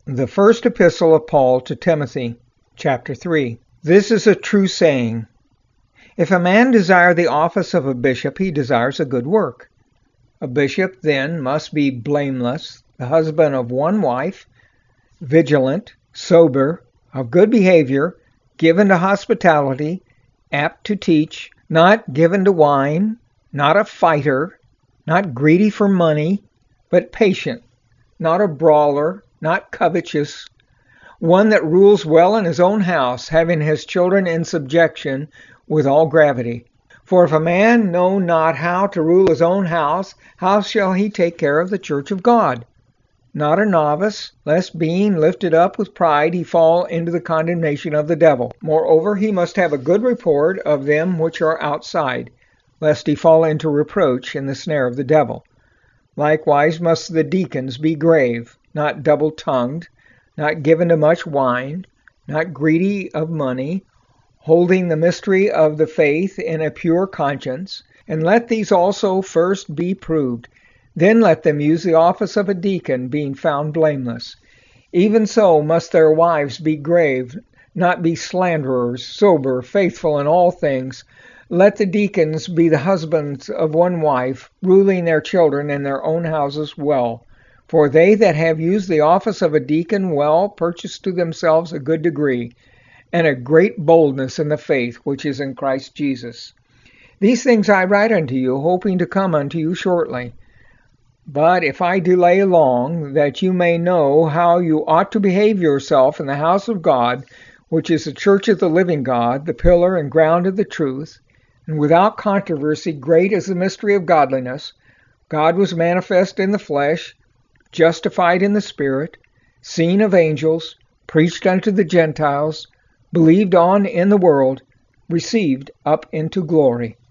The first epistle of Paul to Timothy, chapter 3. This is a true saying. If a man desire the office of a bishop, he desires a good work. A bishop then must be blameless, the husband of one wife, vigilant, sober, of good behavior, given to hospitality, apt to teach, not given to wine, not a fighter, not greedy for money, but patient, not a brawler, not covetous, one that rules well in his own house, having his children in subjection with all gravity. For if a man know not how to rule his own house, how shall he take care of the church of God? Not a novice, lest being lifted up with pride he fall into the condemnation of the devil. Moreover, he must have a good report of them which are outside, lest he fall into reproach in the snare of the devil. Likewise must the deacons be grave, not double-tongued, not given to much wine, not greedy of money, holding the mystery of the faith in a pure conscience. And let these also first be proved. Then let them use the office of a deacon, being found blameless. Even so must their wives be grave, not be slanderers, sober, faithful in all things. Let the deacons be the husbands of one wife, ruling their children in their own houses well. For they that have used the office of a deacon well purchase to themselves a good degree, and a great boldness in the faith which is in Christ Jesus. These things I write unto you, hoping to come unto you shortly. But if I delay long, that you may know how you ought to behave yourself in the house of God, which is the church of the living God, the pillar and ground of the truth, and without controversy, great is the mystery of godliness. God was manifest in the flesh, justified in the Spirit, seen of angels, preached unto the Gentiles, believed on in the world, received up into glory.